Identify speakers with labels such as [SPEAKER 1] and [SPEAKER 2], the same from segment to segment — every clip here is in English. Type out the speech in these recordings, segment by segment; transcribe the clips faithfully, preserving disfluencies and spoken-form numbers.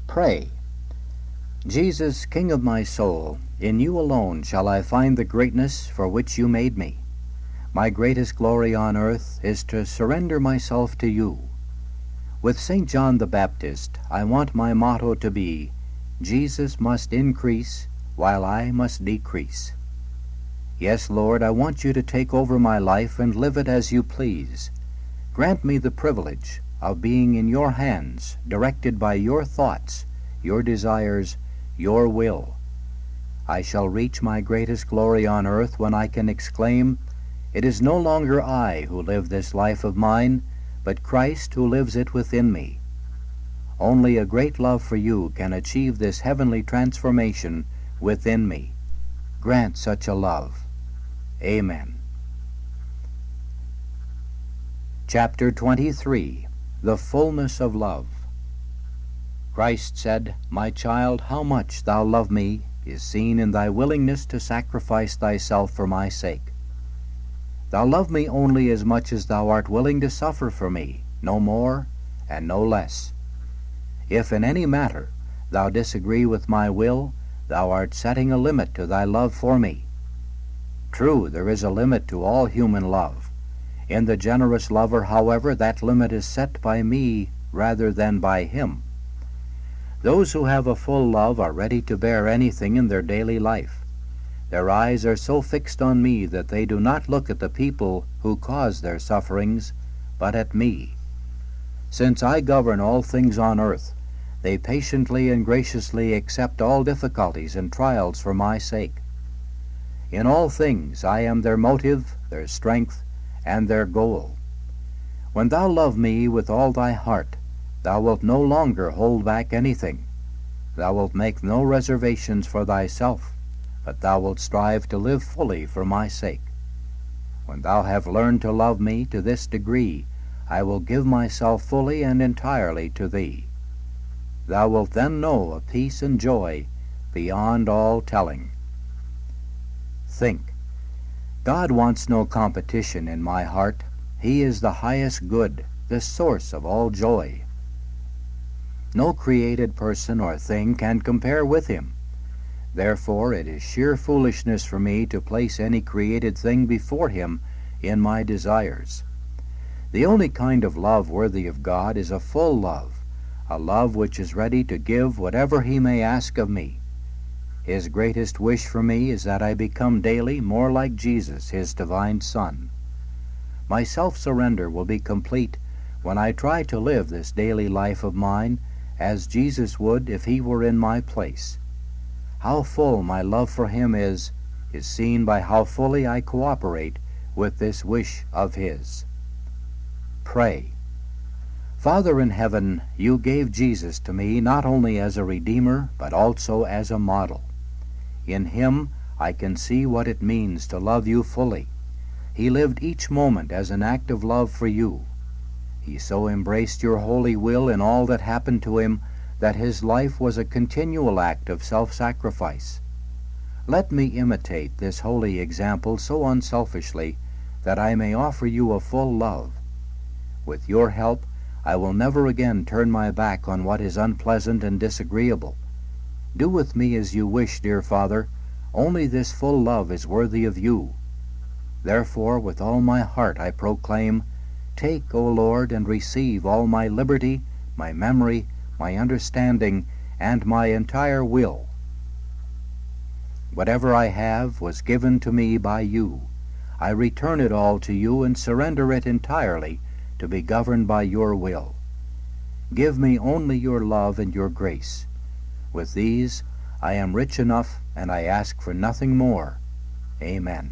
[SPEAKER 1] Pray. Jesus, King of my soul, in you alone shall I find the greatness for which you made me. My greatest glory on earth is to surrender myself to you. With Saint John the Baptist, I want my motto to be, Jesus must increase while I must decrease. Yes, Lord, I want you to take over my life and live it as you please. Grant me the privilege of being in your hands, directed by your thoughts, your desires, your will. I shall reach my greatest glory on earth when I can exclaim, it is no longer I who live this life of mine, but Christ who lives it within me. Only a great love for you can achieve this heavenly transformation within me. Grant such a love. Amen. Chapter twenty-three. The Fullness of Love. Christ said, My child, how much thou love me is seen in thy willingness to sacrifice thyself for my sake. Thou love me only as much as thou art willing to suffer for me, no more and no less. If in any matter thou disagree with my will, thou art setting a limit to thy love for me. True, there is a limit to all human love. In the generous lover, however, that limit is set by me rather than by him. Those who have a full love are ready to bear anything in their daily life. Their eyes are so fixed on me that they do not look at the people who cause their sufferings, but at me. Since I govern all things on earth, they patiently and graciously accept all difficulties and trials for my sake. In all things I am their motive, their strength, and their goal. When thou love me with all thy heart, thou wilt no longer hold back anything. Thou wilt make no reservations for thyself, but thou wilt strive to live fully for my sake. When thou have learned to love me to this degree, I will give myself fully and entirely to thee. Thou wilt then know a peace and joy beyond all telling. Think. God wants no competition in my heart. He is the highest good, the source of all joy. No created person or thing can compare with him. Therefore it is sheer foolishness for me to place any created thing before him in my desires. The only kind of love worthy of God is a full love, a love which is ready to give whatever he may ask of me. His greatest wish for me is that I become daily more like Jesus, his divine Son. My self-surrender will be complete when I try to live this daily life of mine as Jesus would if he were in my place. How full my love for him is, is seen by how fully I cooperate with this wish of his. Pray. Father in heaven, you gave Jesus to me not only as a Redeemer, but also as a model. In him I can see what it means to love you fully. He lived each moment as an act of love for you. He so embraced your holy will in all that happened to him that his life was a continual act of self-sacrifice. Let me imitate this holy example so unselfishly that I may offer you a full love. With your help, I will never again turn my back on what is unpleasant and disagreeable. Do with me as you wish, dear Father. Only this full love is worthy of you. Therefore, with all my heart I proclaim, take, O Lord, and receive all my liberty, my memory, my understanding, and my entire will. Whatever I have was given to me by you. I return it all to you and surrender it entirely to be governed by your will. Give me only your love and your grace. With these I am rich enough, and I ask for nothing more. Amen.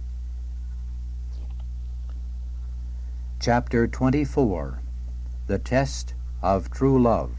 [SPEAKER 1] Chapter twenty-four. The Test of True Love.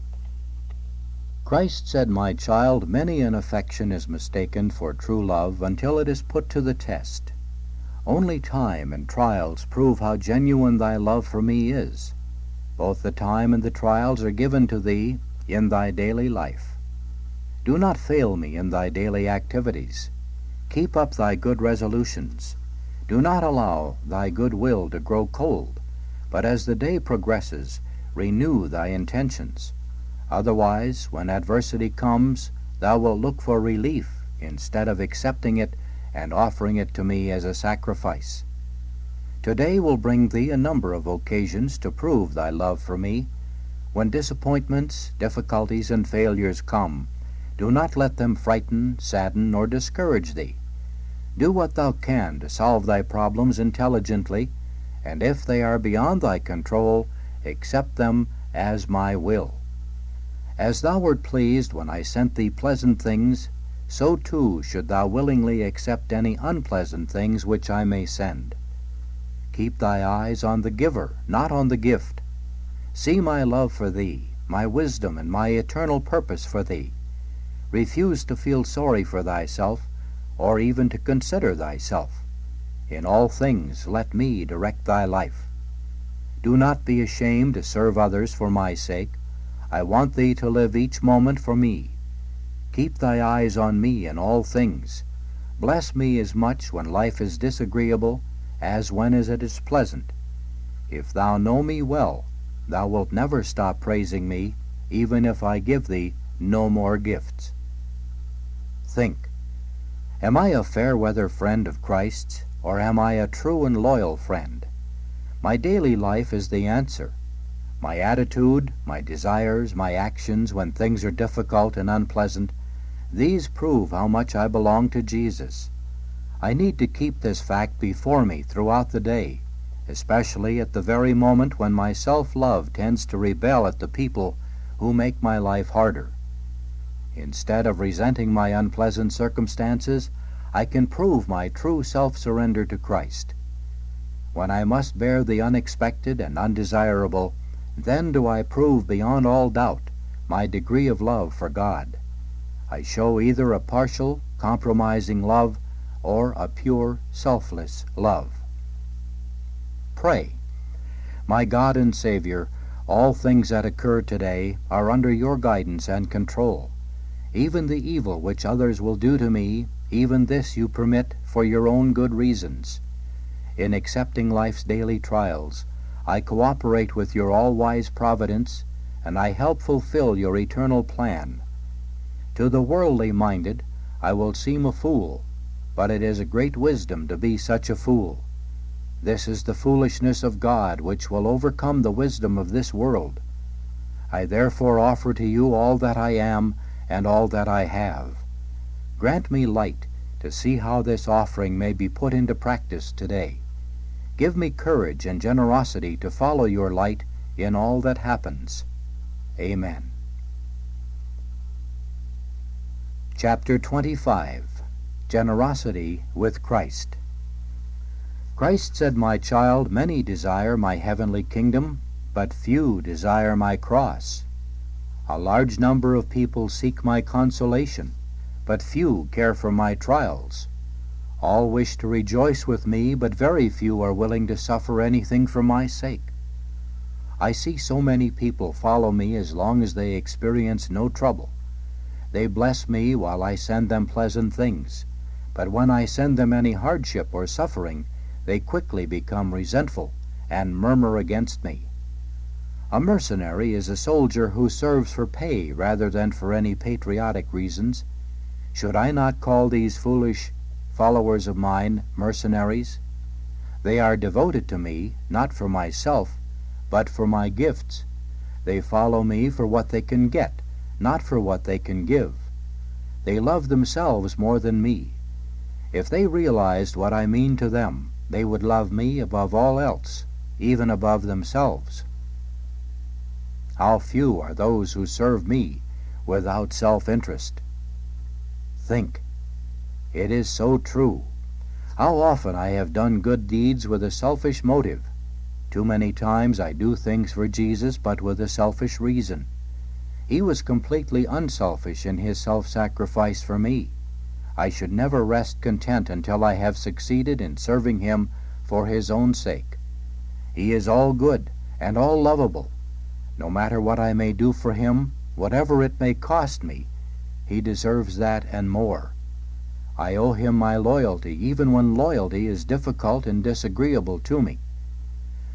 [SPEAKER 1] Christ said, My child, many an affection is mistaken for true love until it is put to the test. Only time and trials prove how genuine thy love for me is. Both the time and the trials are given to thee in thy daily life. Do not fail me in thy daily activities. Keep up thy good resolutions. Do not allow thy good will to grow cold, but as the day progresses, renew thy intentions. Otherwise, when adversity comes, thou wilt look for relief instead of accepting it and offering it to me as a sacrifice. Today will bring thee a number of occasions to prove thy love for me. When disappointments, difficulties, and failures come, do not let them frighten, sadden, or discourage thee. Do what thou can to solve thy problems intelligently, and if they are beyond thy control, accept them as my will. As thou wert pleased when I sent thee pleasant things, so too should thou willingly accept any unpleasant things which I may send. Keep thy eyes on the giver, not on the gift. See my love for thee, my wisdom, and my eternal purpose for thee. Refuse to feel sorry for thyself, or even to consider thyself. In all things let me direct thy life. Do not be ashamed to serve others for my sake. I want thee to live each moment for me. Keep thy eyes on me in all things. Bless me as much when life is disagreeable as when it is pleasant. If thou know me well, thou wilt never stop praising me, even if I give thee no more gifts. Think, am I a fair-weather friend of Christ's, or am I a true and loyal friend? My daily life is the answer. My attitude, my desires, my actions when things are difficult and unpleasant, these prove how much I belong to Jesus. I need to keep this fact before me throughout the day, especially at the very moment when my self-love tends to rebel at the people who make my life harder. Instead of resenting my unpleasant circumstances, I can prove my true self-surrender to Christ. When I must bear the unexpected and undesirable, then do I prove beyond all doubt my degree of love for God. I show either a partial, compromising love or a pure, selfless love. Pray. My God and Savior, all things that occur today are under your guidance and control. Even the evil which others will do to me, even this you permit for your own good reasons. In accepting life's daily trials, I cooperate with your all-wise providence, and I help fulfill your eternal plan. To the worldly minded, I will seem a fool, but it is a great wisdom to be such a fool. This is the foolishness of God which will overcome the wisdom of this world. I therefore offer to you all that I am and all that I have. Grant me light to see how this offering may be put into practice today. Give me courage and generosity to follow your light in all that happens. Amen. Chapter twenty-five. Generosity with Christ. Christ said, My child, many desire my heavenly kingdom, but few desire my cross. A large number of people seek my consolation, but few care for my trials. All wish to rejoice with me, but very few are willing to suffer anything for my sake. I see so many people follow me as long as they experience no trouble. They bless me while I send them pleasant things, but when I send them any hardship or suffering, they quickly become resentful and murmur against me. A mercenary is a soldier who serves for pay rather than for any patriotic reasons. Should I not call these foolish followers of mine mercenaries? They are devoted to me, not for myself, but for my gifts. They follow me for what they can get, not for what they can give. They love themselves more than me. If they realized what I mean to them, they would love me above all else, even above themselves. How few are those who serve me without self-interest. Think. It is so true. How often I have done good deeds with a selfish motive. Too many times I do things for Jesus, but with a selfish reason. He was completely unselfish in his self-sacrifice for me. I should never rest content until I have succeeded in serving him for his own sake. He is all good and all lovable. No matter what I may do for him, whatever it may cost me, he deserves that and more. I owe him my loyalty even when loyalty is difficult and disagreeable to me.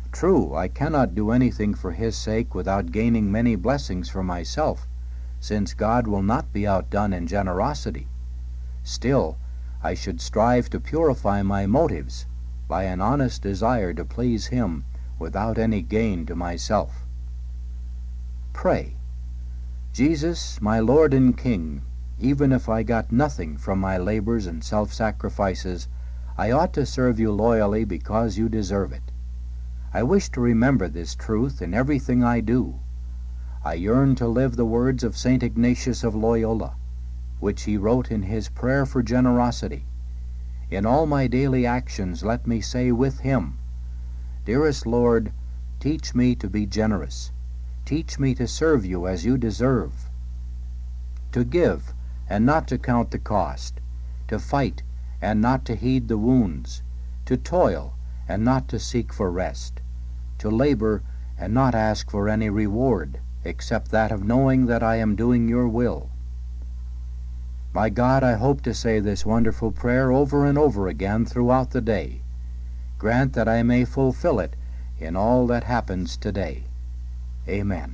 [SPEAKER 1] True, I cannot do anything for his sake without gaining many blessings for myself, since God will not be outdone in generosity. Still, I should strive to purify my motives by an honest desire to please him without any gain to myself. Pray. Jesus, my Lord and King, even if I got nothing from my labors and self-sacrifices, I ought to serve you loyally because you deserve it. I wish to remember this truth in everything I do. I yearn to live the words of Saint Ignatius of Loyola, which he wrote in his prayer for generosity. In all my daily actions let me say with him, Dearest Lord, teach me to be generous. Teach me to serve you as you deserve. To give and not to count the cost. To fight and not to heed the wounds. To toil and not to seek for rest. To labor and not ask for any reward, except that of knowing that I am doing your will. My God, I hope to say this wonderful prayer over and over again throughout the day. Grant that I may fulfill it in all that happens today. Amen.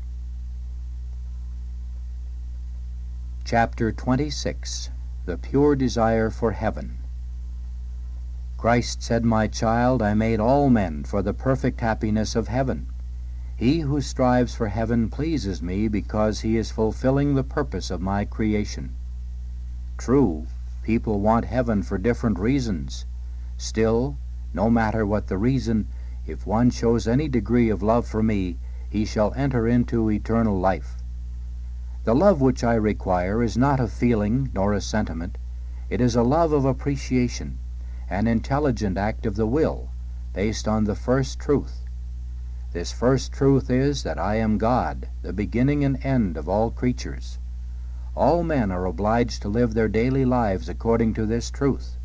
[SPEAKER 1] Chapter twenty-six. The Pure Desire for Heaven. Christ said, My child, I made all men for the perfect happiness of heaven. He who strives for heaven pleases me because he is fulfilling the purpose of my creation. True, people want heaven for different reasons. Still, no matter what the reason, if one shows any degree of love for me, he shall enter into eternal life. The love which I require is not a feeling nor a sentiment. It is a love of appreciation, an intelligent act of the will, based on the first truth. This first truth is that I am God, the beginning and end of all creatures. All men are obliged to live their daily lives according to this truth.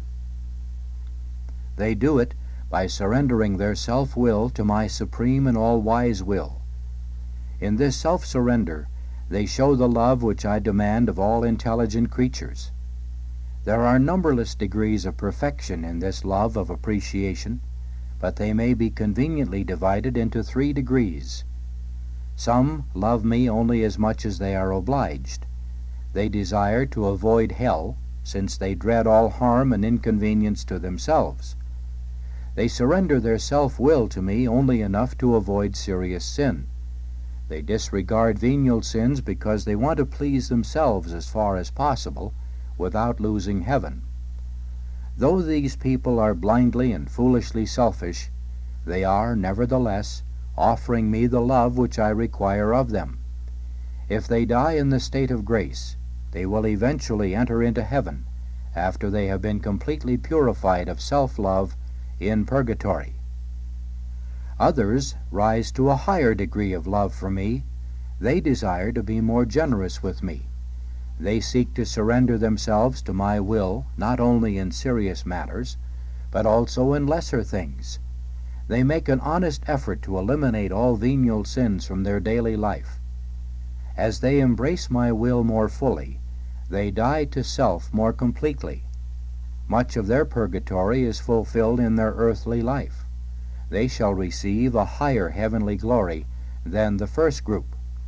[SPEAKER 1] They do it by surrendering their self-will to my supreme and all-wise will. In this self-surrender, they show the love which I demand of all intelligent creatures. There are numberless degrees of perfection in this love of appreciation, but they may be conveniently divided into three degrees. Some love me only as much as they are obliged. They desire to avoid hell, since they dread all harm and inconvenience to themselves. They surrender their self-will to me only enough to avoid serious sin. They disregard venial sins because they want to please themselves as far as possible, without losing heaven. Though these people are blindly and foolishly selfish, they are, nevertheless, offering me the love which I require of them. If they die in the state of grace, they will eventually enter into heaven, after they have been completely purified of self-love in purgatory. Others rise to a higher degree of love for me. They desire to be more generous with me. They seek to surrender themselves to my will, not only in serious matters, but also in lesser things. They make an honest effort to eliminate all venial sins from their daily life. As they embrace my will more fully, they die to self more completely. Much of their purgatory is fulfilled in their earthly life. They shall receive a higher heavenly glory than the first group.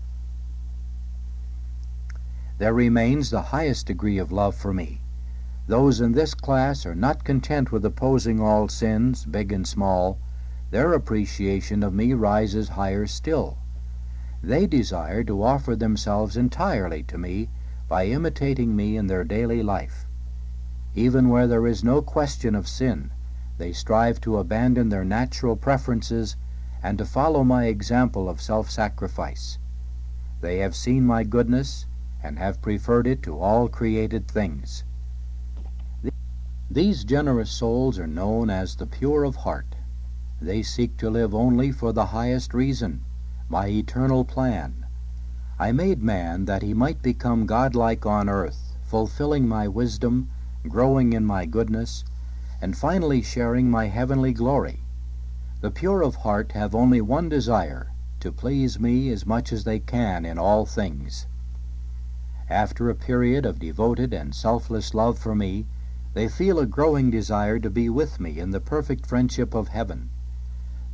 [SPEAKER 1] There remains the highest degree of love for me. Those in this class are not content with opposing all sins, big and small. Their appreciation of me rises higher still. They desire to offer themselves entirely to me by imitating me in their daily life. Even where there is no question of sin, they strive to abandon their natural preferences and to follow my example of self-sacrifice. They have seen my goodness and have preferred it to all created things. These generous souls are known as the pure of heart. They seek to live only for the highest reason, my eternal plan. I made man that he might become godlike on earth, fulfilling my wisdom, growing in my goodness, and finally sharing my heavenly glory. The pure of heart have only one desire, to please me as much as they can in all things. After a period of devoted and selfless love for me, they feel a growing desire to be with me in the perfect friendship of heaven.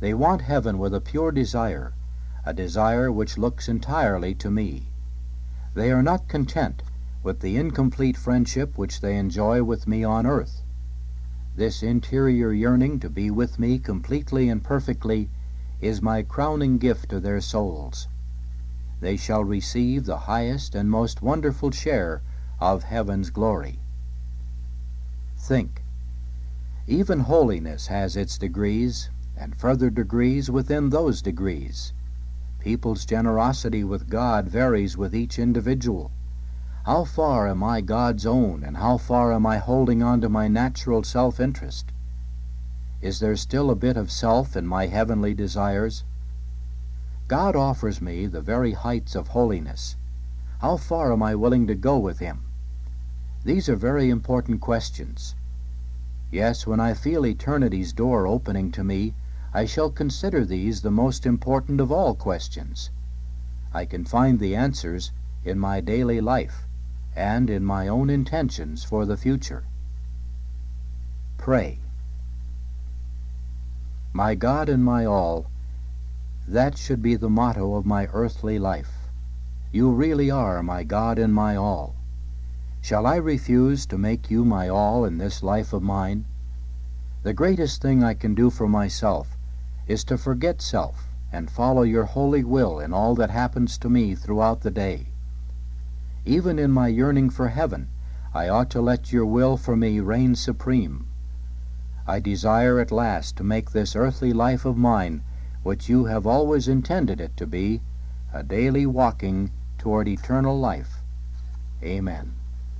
[SPEAKER 1] They want heaven with a pure desire, a desire which looks entirely to me. They are not content with the incomplete friendship which they enjoy with me on earth. This interior yearning to be with me completely and perfectly is my crowning gift to their souls. They shall receive the highest and most wonderful share of heaven's glory. Think. Even holiness has its degrees, and further degrees within those degrees. People's generosity with God varies with each individual. How far am I God's own, and how far am I holding on to my natural self-interest? Is there still a bit of self in my heavenly desires? God offers me the very heights of holiness. How far am I willing to go with Him? These are very important questions. Yes, when I feel eternity's door opening to me, I shall consider these the most important of all questions. I can find the answers in my daily life and in my own intentions for the future. Pray. My God and my all, that should be the motto of my earthly life. You really are my God and my all. Shall I refuse to make you my all in this life of mine? The greatest thing I can do for myself is to forget self and follow your holy will in all that happens to me throughout the day. Even in my yearning for heaven, I ought to let your will for me reign supreme. I desire at last to make this earthly life of mine, which you have always intended it to be, a daily walking toward eternal life. Amen.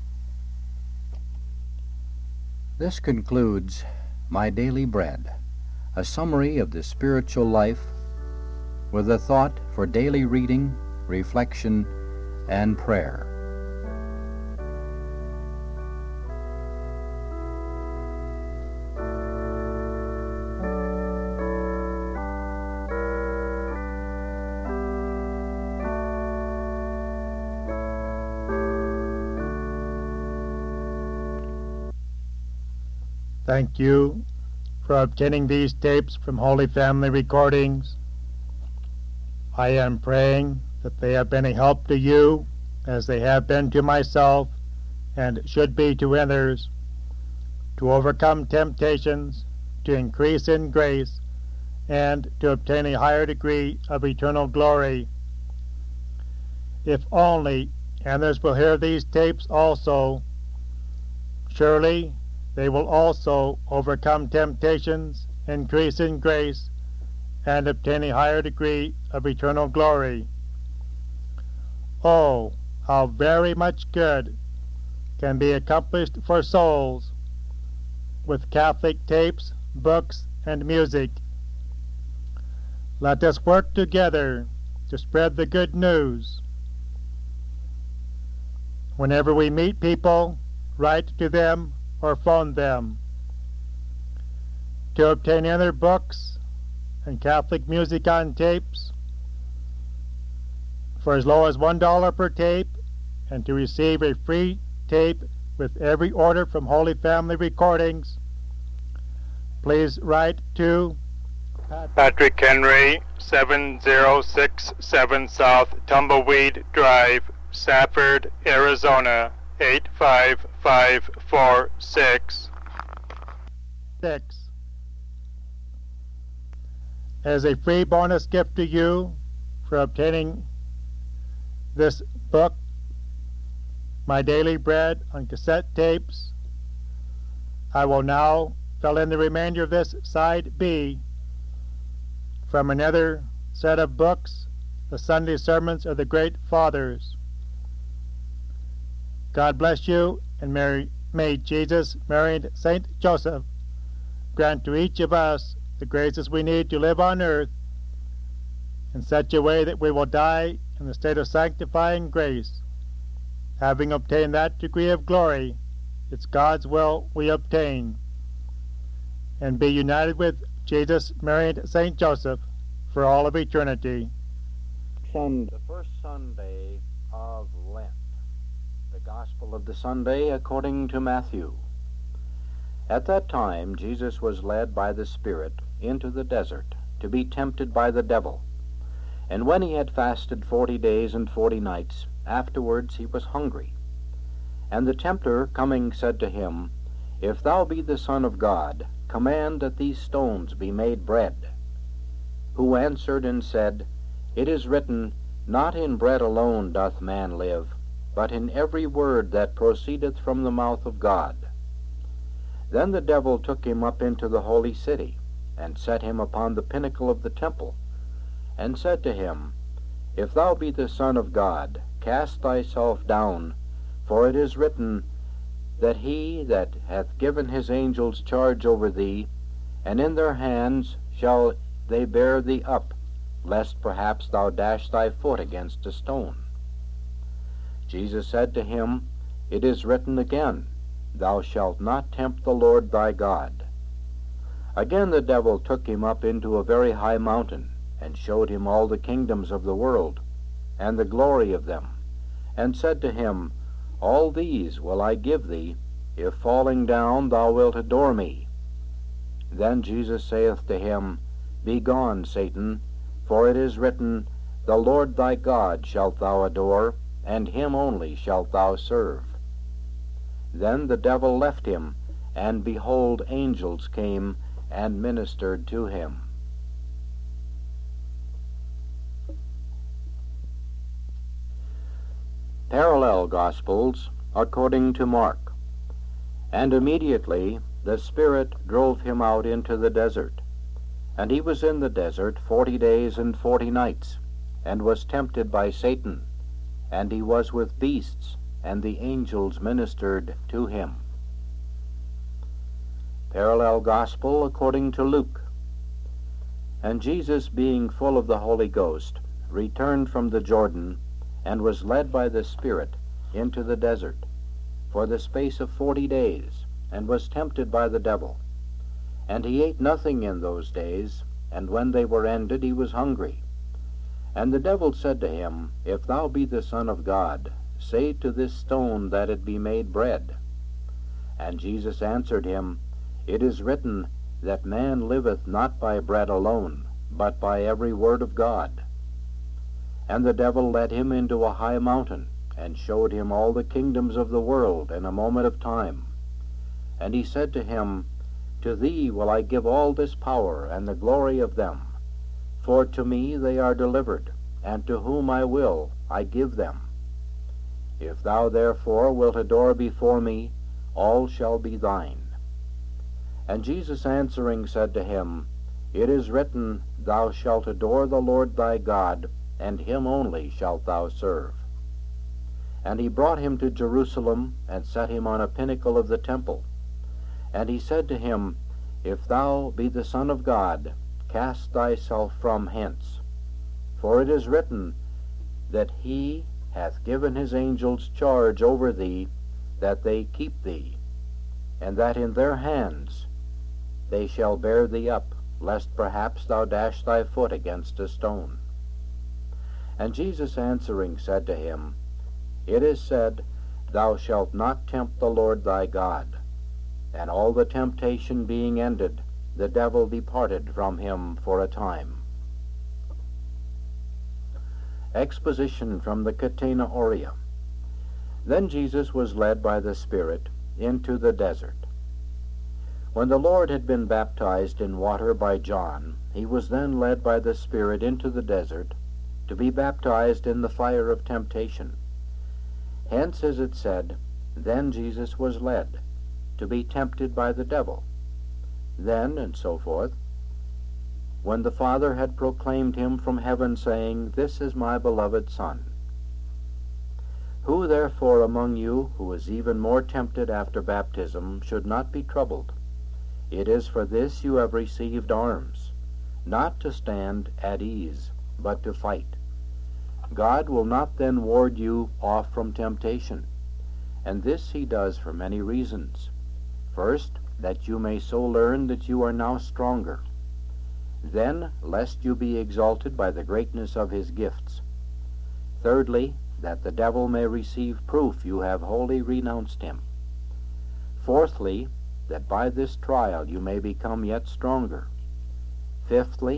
[SPEAKER 1] This concludes My Daily Bread, a summary of the spiritual life with a thought for daily reading, reflection, and prayer.
[SPEAKER 2] Thank you for obtaining these tapes from Holy Family Recordings. I am praying that they have been a help to you, as they have been to myself, and should be to others, to overcome temptations, to increase in grace, and to obtain a higher degree of eternal glory. If only others will hear these tapes also, surely they will also overcome temptations, increase in grace, and obtain a higher degree of eternal glory. Oh, how very much good can be accomplished for souls with Catholic tapes, books, and music. Let us work together to spread the good news. Whenever we meet people, write to them or phone them. To obtain other books and Catholic music on tapes for as low as one dollar per tape, and to receive a free tape with every order from Holy Family Recordings, please write to
[SPEAKER 3] Patrick Henry, seven zero six seven South Tumbleweed Drive, Safford, Arizona, eight five five four six.
[SPEAKER 2] Six. As a free bonus gift to you for obtaining this book, My Daily Bread on cassette tapes, I will now fill in the remainder of this side B from another set of books, the Sunday Sermons of the Great Fathers. God bless you, and Mary, may Jesus, Mary, and Saint Joseph grant to each of us the graces we need to live on earth in such a way that we will die in the state of sanctifying grace, having obtained that degree of glory it's God's will we obtain, and be united with Jesus, Mary, and Saint Joseph for all of eternity.
[SPEAKER 1] The first Sunday of Lent. The Gospel of the Sunday according to Matthew. At that time Jesus was led by the Spirit into the desert, to be tempted by the devil. And when he had fasted forty days and forty nights, afterwards he was hungry. And the tempter coming said to him, If thou be the Son of God, command that these stones be made bread. Who answered and said, It is written, Not in bread alone doth man live, but in every word that proceedeth from the mouth of God. Then the devil took him up into the holy city, and set him upon the pinnacle of the temple, and said to him, If thou be the Son of God, cast thyself down, for it is written, that he that hath given his angels charge over thee, and in their hands shall they bear thee up, lest perhaps thou dash thy foot against a stone. Jesus said to him, It is written again, Thou shalt not tempt the Lord thy God. Again the devil took him up into a very high mountain, and showed him all the kingdoms of the world, and the glory of them, and said to him, All these will I give thee, if falling down thou wilt adore me. Then Jesus saith to him, Begone, Satan, for it is written, The Lord thy God shalt thou adore, and him only shalt thou serve. Then the devil left him, and behold, angels came and ministered to him. Parallel Gospels according to Mark. And immediately the Spirit drove him out into the desert. And he was in the desert forty days and forty nights, and was tempted by Satan. And he was with beasts, and the angels ministered to him. Parallel Gospel according to Luke. And Jesus, being full of the Holy Ghost, returned from the Jordan, and was led by the Spirit into the desert for the space of forty days, and was tempted by the devil. And he ate nothing in those days, and when they were ended he was hungry. And the devil said to him, If thou be the Son of God, say to this stone that it be made bread. And Jesus answered him, It is written, that man liveth not by bread alone, but by every word of God. And the devil led him into a high mountain, and showed him all the kingdoms of the world in a moment of time. And he said to him, To thee will I give all this power and the glory of them, for to me they are delivered, and to whom I will I give them. If thou therefore wilt adore before me, all shall be thine. And Jesus answering said to him, It is written, Thou shalt adore the Lord thy God, and him only shalt thou serve. And he brought him to Jerusalem, and set him on a pinnacle of the temple. And he said to him, If thou be the Son of God, cast thyself from hence. For it is written, that he hath given his angels charge over thee, that they keep thee, and that in their hands they shall bear thee up, lest perhaps thou dash thy foot against a stone. And Jesus answering said to him, It is said, Thou shalt not tempt the Lord thy God. And all the temptation being ended, the devil departed from him for a time. Exposition from the Catena Aurea. Then Jesus was led by the Spirit into the desert. When the Lord had been baptized in water by John, he was then led by the Spirit into the desert to be baptized in the fire of temptation. Hence is it said, Then Jesus was led, to be tempted by the devil. Then, and so forth, when the Father had proclaimed him from heaven, saying, This is my beloved Son. Who therefore among you, who is even more tempted after baptism, should not be troubled? It is for this you have received arms, not to stand at ease, but to fight. God will not then ward you off from temptation, and this he does for many reasons. First, that you may so learn that you are now stronger. Then, lest you be exalted by the greatness of his gifts. Thirdly, that the devil may receive proof you have wholly renounced him. Fourthly, that by this trial you may become yet stronger. Fifthly,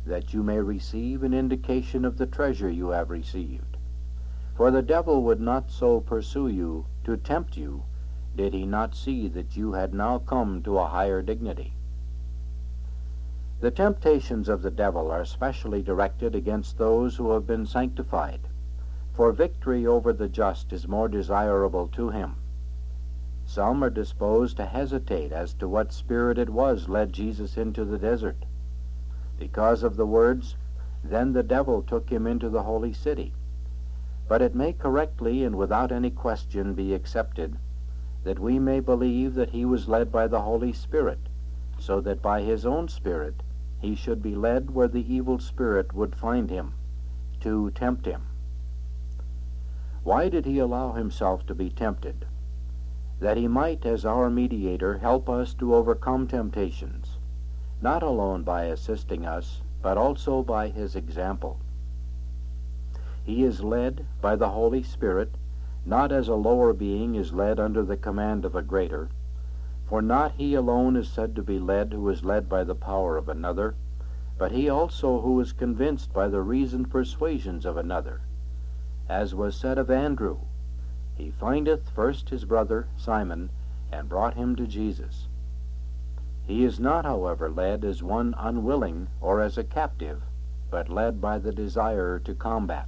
[SPEAKER 1] that you may receive an indication of the treasure you have received. For the devil would not so pursue you to tempt you, did he not see that you had now come to a higher dignity. The temptations of the devil are specially directed against those who have been sanctified, for victory over the just is more desirable to him. Some are disposed to hesitate as to what spirit it was led Jesus into the desert, because of the words, "Then the devil took him into the holy city." But it may correctly and without any question be accepted that we may believe that he was led by the Holy Spirit, so that by his own Spirit he should be led where the evil spirit would find him, to tempt him. Why did he allow himself to be tempted? That he might, as our mediator, help us to overcome temptations, not alone by assisting us, but also by his example. He is led by the Holy Spirit, not as a lower being is led under the command of a greater, for not he alone is said to be led who is led by the power of another, but he also who is convinced by the reasoned persuasions of another. As was said of Andrew, he findeth first his brother Simon, and brought him to Jesus. He is not, however, led as one unwilling or as a captive, but led by the desire to combat.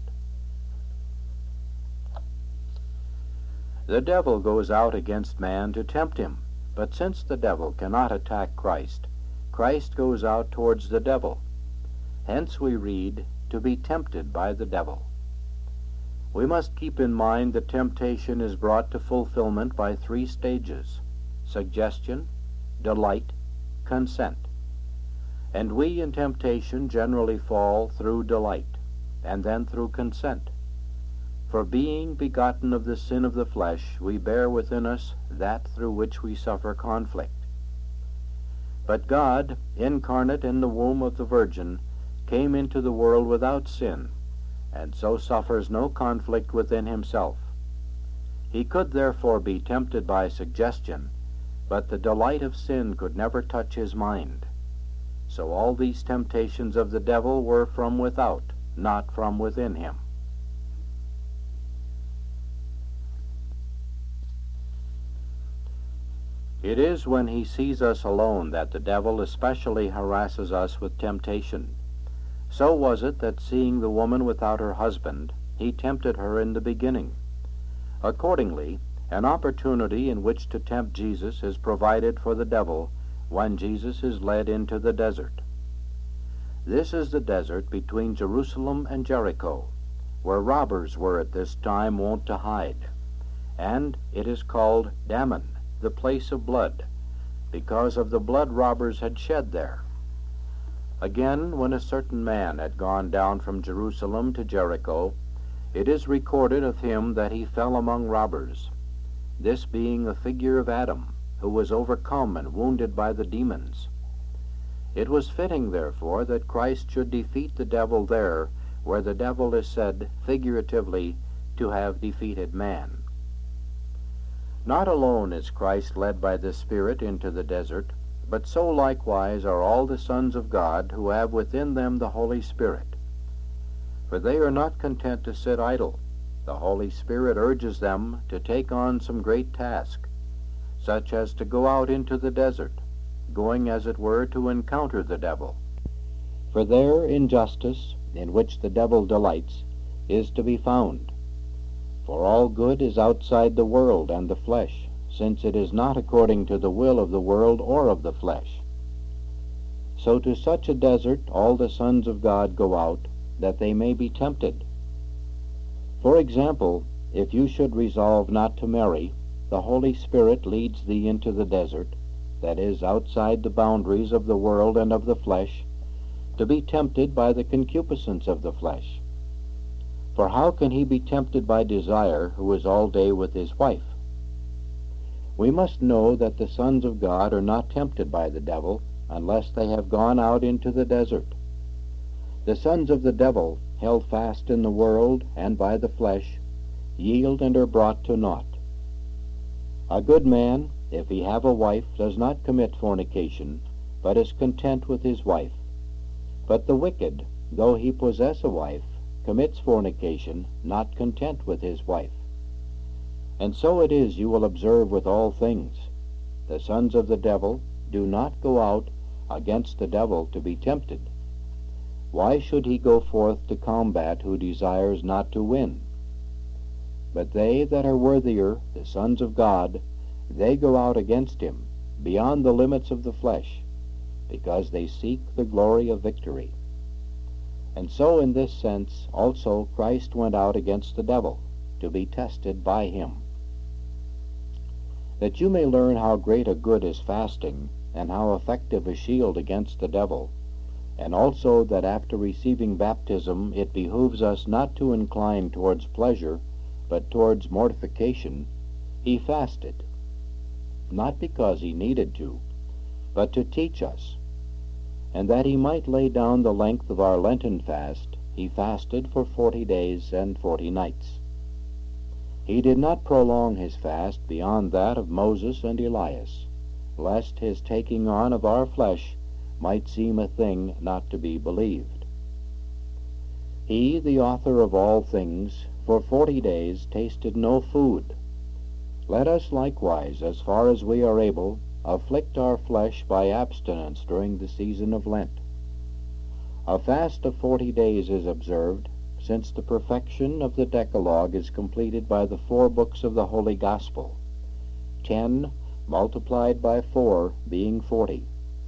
[SPEAKER 1] The devil goes out against man to tempt him, but since the devil cannot attack Christ, Christ goes out towards the devil. Hence we read, to be tempted by the devil. We must keep in mind that temptation is brought to fulfillment by three stages: suggestion, delight, consent. And we in temptation generally fall through delight, and then through consent. For being begotten of the sin of the flesh, we bear within us that through which we suffer conflict. But God, incarnate in the womb of the Virgin, came into the world without sin, and so suffers no conflict within himself. He could therefore be tempted by suggestion, but the delight of sin could never touch his mind. So all these temptations of the devil were from without, not from within him. It is when he sees us alone that the devil especially harasses us with temptation. So was it that, seeing the woman without her husband, he tempted her in the beginning. Accordingly, an opportunity in which to tempt Jesus is provided for the devil when Jesus is led into the desert. This is the desert between Jerusalem and Jericho, where robbers were at this time wont to hide, and it is called Damon, the place of blood, because of the blood robbers had shed there. Again, when a certain man had gone down from Jerusalem to Jericho, it is recorded of him that he fell among robbers, this being a figure of Adam, who was overcome and wounded by the demons. It was fitting, therefore, that Christ should defeat the devil there, where the devil is said, figuratively, to have defeated man. Not alone is Christ led by the Spirit into the desert, but so likewise are all the sons of God who have within them the Holy Spirit. For they are not content to sit idle. The Holy Spirit urges them to take on some great task, such as to go out into the desert, going as it were to encounter the devil. For there injustice, in which the devil delights, is to be found. For all good is outside the world and the flesh, since it is not according to the will of the world or of the flesh. So to such a desert all the sons of God go out, that they may be tempted. For example, if you should resolve not to marry, the Holy Spirit leads thee into the desert, that is, outside the boundaries of the world and of the flesh, to be tempted by the concupiscence of the flesh. For how can he be tempted by desire who is all day with his wife? We must know that the sons of God are not tempted by the devil unless they have gone out into the desert. The sons of the devil, held fast in the world and by the flesh, yield and are brought to naught. A good man, if he have a wife, does not commit fornication, but is content with his wife. But the wicked, though he possess a wife, commits fornication, not content with his wife. And so it is you will observe with all things. The sons of the devil do not go out against the devil to be tempted. Why should he go forth to combat who desires not to win? But they that are worthier, the sons of God, they go out against him, beyond the limits of the flesh, because they seek the glory of victory. And so in this sense also Christ went out against the devil, to be tested by him. That you may learn how great a good is fasting, and how effective a shield against the devil, and also that after receiving baptism it behooves us not to incline towards pleasure, but towards mortification, he fasted, not because he needed to, but to teach us. And that he might lay down the length of our Lenten fast, he fasted for forty days and forty nights. He did not prolong his fast beyond that of Moses and Elias, lest his taking on of our flesh might seem a thing not to be believed. He, the author of all things, for forty days tasted no food. Let us likewise, as far as we are able, afflict our flesh by abstinence during the season of Lent. A fast of forty days is observed, since the perfection of the Decalogue is completed by the four books of the Holy Gospel, ten multiplied by four being forty.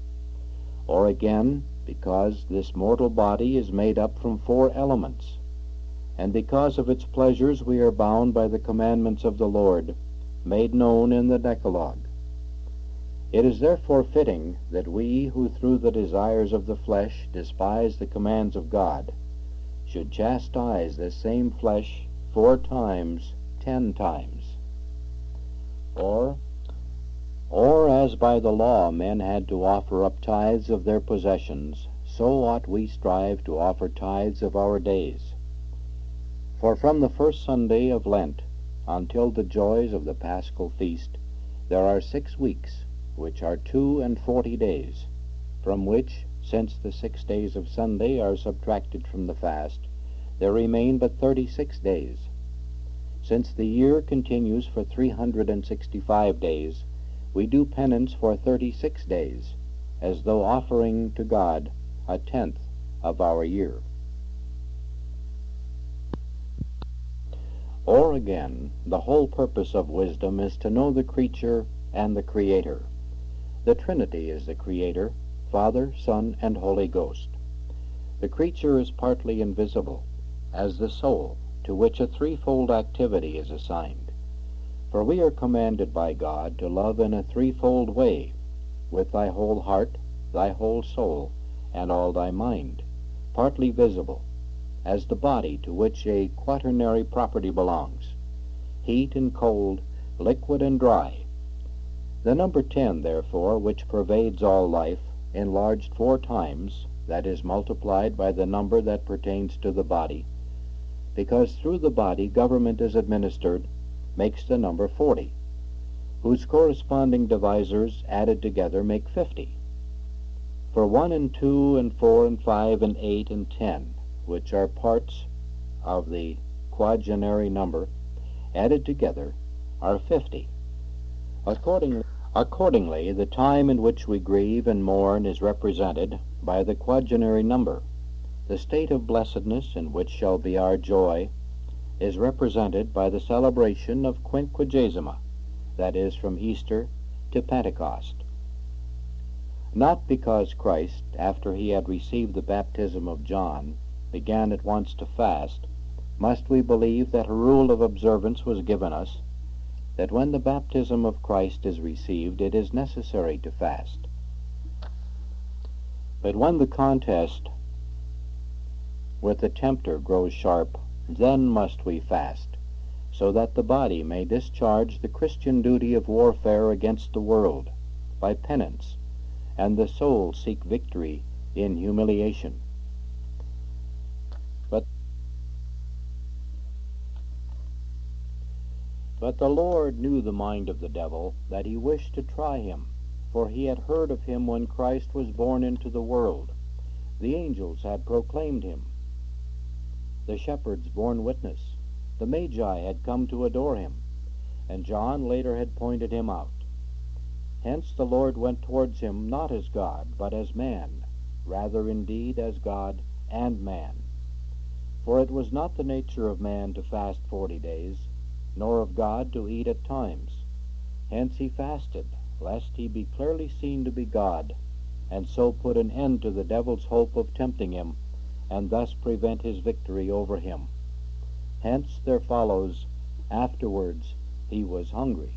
[SPEAKER 1] Or again, because this mortal body is made up from four elements, and because of its pleasures we are bound by the commandments of the Lord, made known in the Decalogue. It is therefore fitting that we, who through the desires of the flesh despise the commands of God, should chastise this same flesh four times, ten times. Or, or as by the law men had to offer up tithes of their possessions, so ought we strive to offer tithes of our days. For from the first Sunday of Lent until the joys of the Paschal feast, there are six weeks, which are two and forty days, from which, since the six days of Sunday are subtracted from the fast, there remain but thirty-six days. Since the year continues for three hundred and sixty-five days, we do penance for thirty-six days, as though offering to God a tenth of our year. Or again, the whole purpose of wisdom is to know the creature and the Creator. The Trinity is the Creator, Father, Son, and Holy Ghost. The creature is partly invisible, as the soul, to which a threefold activity is assigned. For we are commanded by God to love in a threefold way, with thy whole heart, thy whole soul, and all thy mind, partly visible, as the body to which a quaternary property belongs, heat and cold, liquid and dry. The number ten, therefore, which pervades all life, enlarged four times, that is multiplied by the number that pertains to the body, because through the body government is administered, makes the number forty, whose corresponding divisors added together make fifty. For one and two and four and five and eight and ten, which are parts of the quagenary number, added together are fifty. Accordingly, accordingly, the time in which we grieve and mourn is represented by the quagenary number. The state of blessedness in which shall be our joy is represented by the celebration of Quinquagesima, that is, from Easter to Pentecost. Not because Christ, after he had received the baptism of John, began at once to fast, must we believe that a rule of observance was given us, that when the baptism of Christ is received, it is necessary to fast. But when the contest with the tempter grows sharp, then must we fast, so that the body may discharge the Christian duty of warfare against the world by penance, and the soul seek victory in humiliation. But, but the Lord knew the mind of the devil, that he wished to try him, for he had heard of him when Christ was born into the world, The angels had proclaimed him. The shepherds borne witness. The Magi had come to adore him, and John later had pointed him out. Hence the Lord went towards him not as God, but as man, rather indeed as God and man. For it was not the nature of man to fast forty days, nor of God to eat at times. Hence he fasted, lest he be clearly seen to be God, and so put an end to the devil's hope of tempting him, and thus prevent his victory over him. Hence there follows, afterwards he was hungry.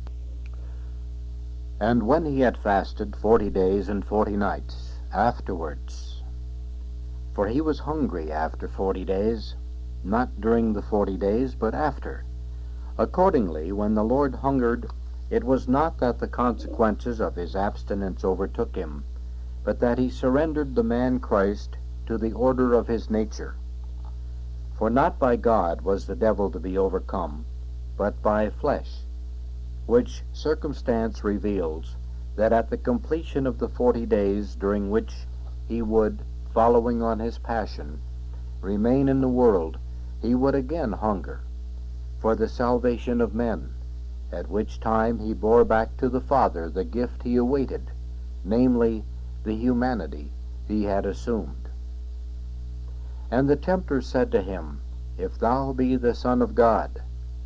[SPEAKER 1] And when he had fasted forty days and forty nights, afterwards, for he was hungry after forty days, not during the forty days, but after. Accordingly, when the Lord hungered, it was not that the consequences of his abstinence overtook him, but that he surrendered the man Christ to the order of his nature. For not by God was the devil to be overcome, but by flesh, which circumstance reveals that at the completion of the forty days during which he would, following on his passion, remain in the world, he would again hunger for the salvation of men, at which time he bore back to the Father the gift he awaited, namely, the humanity he had assumed. And the tempter said to him, If thou be the Son of God.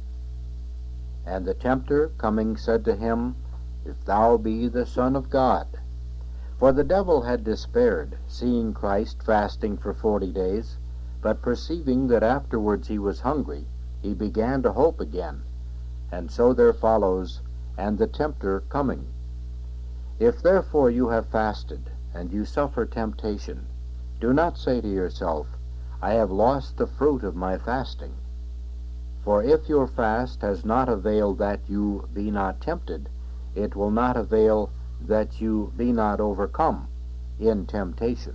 [SPEAKER 1] And the tempter, coming, said to him, If thou be the Son of God. For the devil had despaired, seeing Christ fasting for forty days, but perceiving that afterwards he was hungry, he began to hope again. And so there follows, and the tempter coming. If therefore you have fasted, and you suffer temptation, do not say to yourself, I have lost the fruit of my fasting. For if your fast has not availed that you be not tempted, it will not avail that you be not overcome in temptation.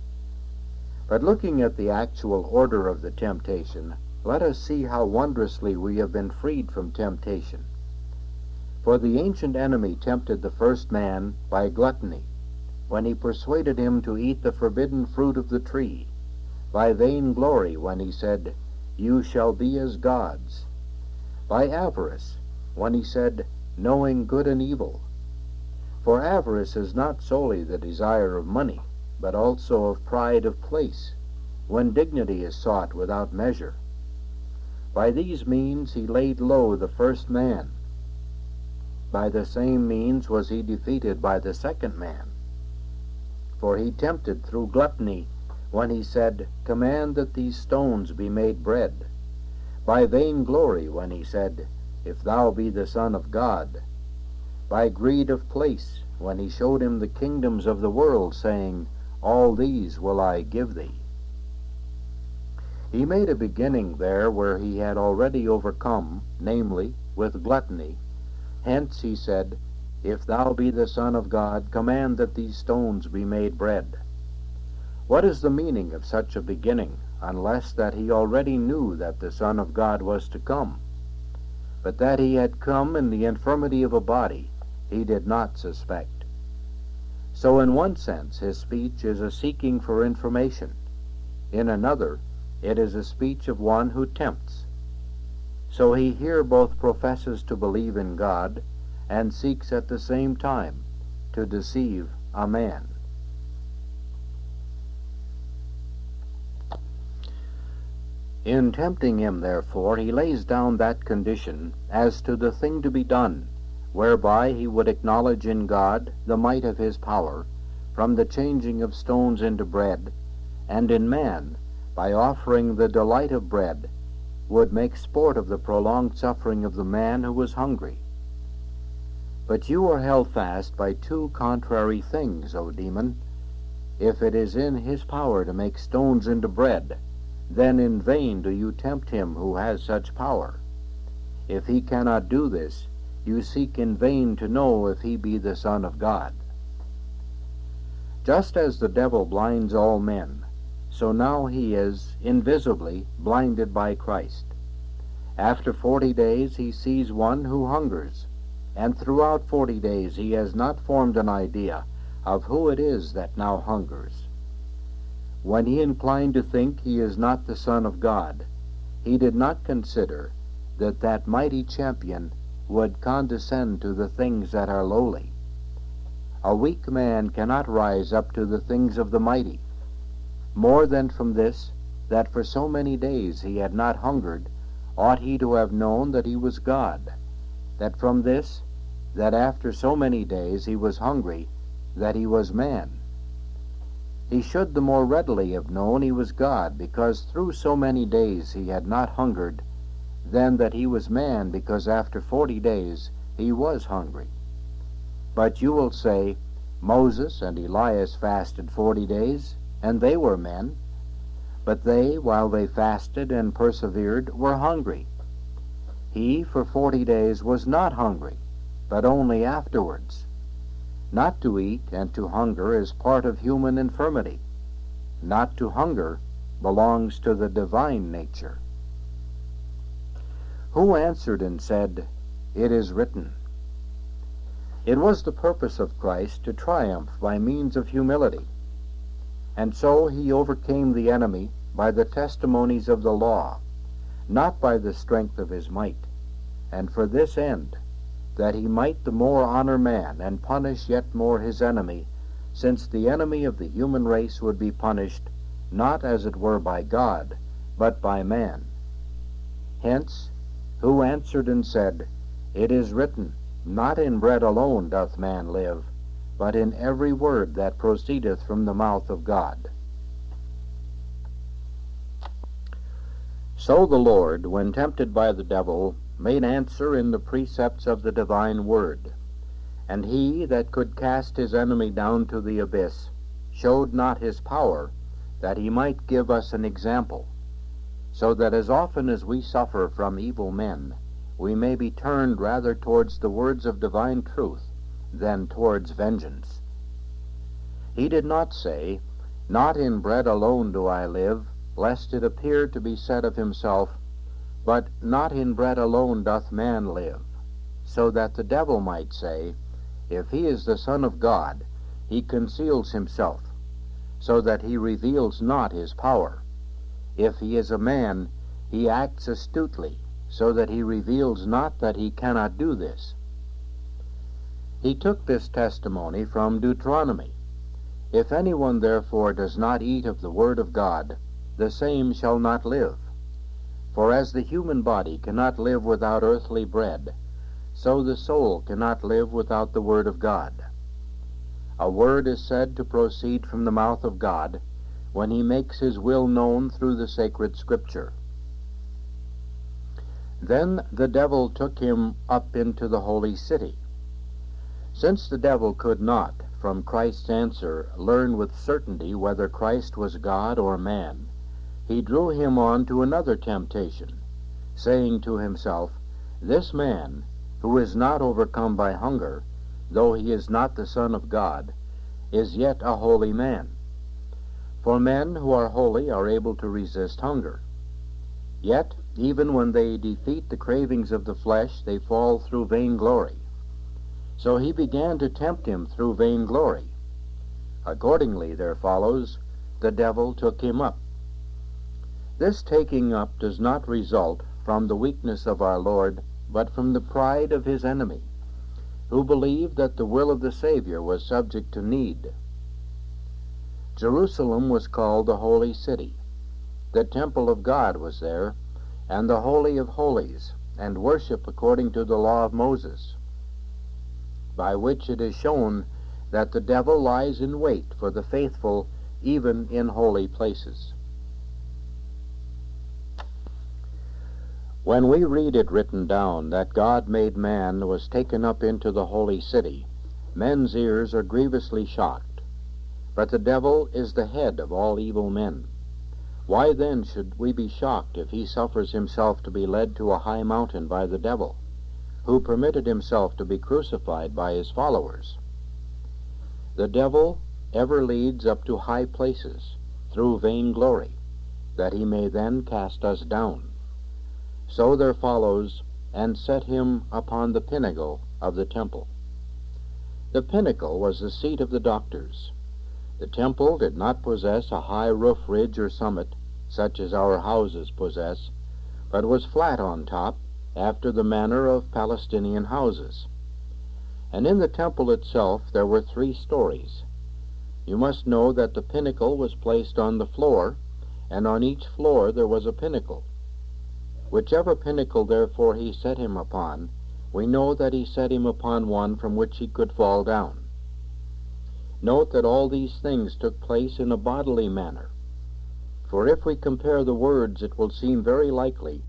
[SPEAKER 1] But looking at the actual order of the temptation, let us see how wondrously we have been freed from temptation. For the ancient enemy tempted the first man by gluttony, when he persuaded him to eat the forbidden fruit of the tree, by vainglory, when he said, You shall be as gods, by avarice, when he said, Knowing good and evil. For avarice is not solely the desire of money, but also of pride of place, when dignity is sought without measure. By these means he laid low the first man. By the same means was he defeated by the second man. For he tempted through gluttony, when he said, Command that these stones be made bread. By vainglory, when he said, If thou be the Son of God. By greed of place, when he showed him the kingdoms of the world, saying, All these will I give thee. He made a beginning there where he had already overcome, namely, with gluttony. Hence he said, If thou be the Son of God, command that these stones be made bread. What is the meaning of such a beginning, unless that he already knew that the Son of God was to come? But that he had come in the infirmity of a body, he did not suspect. So in one sense his speech is a seeking for information. In another, it is a speech of one who tempts. So he here both professes to believe in God, and seeks at the same time to deceive a man. In tempting him, therefore, he lays down that condition as to the thing to be done, whereby he would acknowledge in God the might of his power, from the changing of stones into bread, and in man, by offering the delight of bread, would make sport of the prolonged suffering of the man who was hungry. But you are held fast by two contrary things, O demon. If it is in his power to make stones into bread, then in vain do you tempt him who has such power. If he cannot do this, you seek in vain to know if he be the Son of God. Just as the devil blinds all men, so now he is, invisibly, blinded by Christ. After forty days he sees one who hungers, and throughout forty days he has not formed an idea of who it is that now hungers. when he inclined to think he is not the Son of God, he did not consider that that mighty champion would condescend to the things that are lowly. A weak man cannot rise up to the things of the mighty. More than from this, that for so many days he had not hungered, ought he to have known that he was God, that from this, that after so many days he was hungry, that he was man. He should the more readily have known he was God, because through so many days he had not hungered, than that he was man, because after forty days he was hungry. But you will say, Moses and Elias fasted forty days, and they were men. But they, while they fasted and persevered, were hungry. He for forty days was not hungry, but only afterwards. Not to eat and to hunger is part of human infirmity. Not to hunger belongs to the divine nature. Who answered and said, It is written? It was the purpose of Christ to triumph by means of humility, and so he overcame the enemy by the testimonies of the law, not by the strength of his might, and for this end, that he might the more honor man and punish yet more his enemy, since the enemy of the human race would be punished, not as it were by God, but by man. Hence, who answered and said, It is written, Not in bread alone doth man live, but in every word that proceedeth from the mouth of God. So the Lord, when tempted by the devil, made answer in the precepts of the divine word. And he that could cast his enemy down to the abyss showed not his power, that he might give us an example, so that as often as we suffer from evil men, we may be turned rather towards the words of divine truth than towards vengeance. He did not say, Not in bread alone do I live, lest it appear to be said of himself, but not in bread alone doth man live, so that the devil might say, If he is the Son of God, he conceals himself, so that he reveals not his power. If he is a man, he acts astutely, so that he reveals not that he cannot do this. He took this testimony from Deuteronomy. If anyone therefore does not eat of the word of God, the same shall not live. For as the human body cannot live without earthly bread, so the soul cannot live without the word of God. A word is said to proceed from the mouth of God, when he makes his will known through the sacred Scripture. Then the devil took him up into the holy city. Since the devil could not, from Christ's answer, learn with certainty whether Christ was God or man, he drew him on to another temptation, saying to himself, This man, who is not overcome by hunger, though he is not the Son of God, is yet a holy man. For men who are holy are able to resist hunger. Yet, even when they defeat the cravings of the flesh, they fall through vainglory. So he began to tempt him through vainglory. Accordingly, there follows, the devil took him up. This taking up does not result from the weakness of our Lord, but from the pride of his enemy, who believed that the will of the Savior was subject to need. Jerusalem was called the Holy City. The temple of God was there, and the Holy of Holies, and worship according to the law of Moses, by which it is shown that the devil lies in wait for the faithful even in holy places. When we read it written down that God made man was taken up into the holy city, men's ears are grievously shocked. But the devil is the head of all evil men. Why then should we be shocked if he suffers himself to be led to a high mountain by the devil, who permitted himself to be crucified by his followers? The devil ever leads up to high places through vainglory, that he may then cast us down. So there follows, and set him upon the pinnacle of the temple. The pinnacle was the seat of the doctors.
[SPEAKER 4] The temple did not possess a high roof ridge or summit, such as our houses possess, but was flat on top, after the manner of Palestinian houses. And in the temple itself there were three stories. You must know that the pinnacle was placed on the floor, and on each floor there was a pinnacle. Whichever pinnacle therefore he set him upon, we know that he set him upon one from which he could fall down. Note that all these things took place in a bodily manner. For if we compare the words, it will seem very likely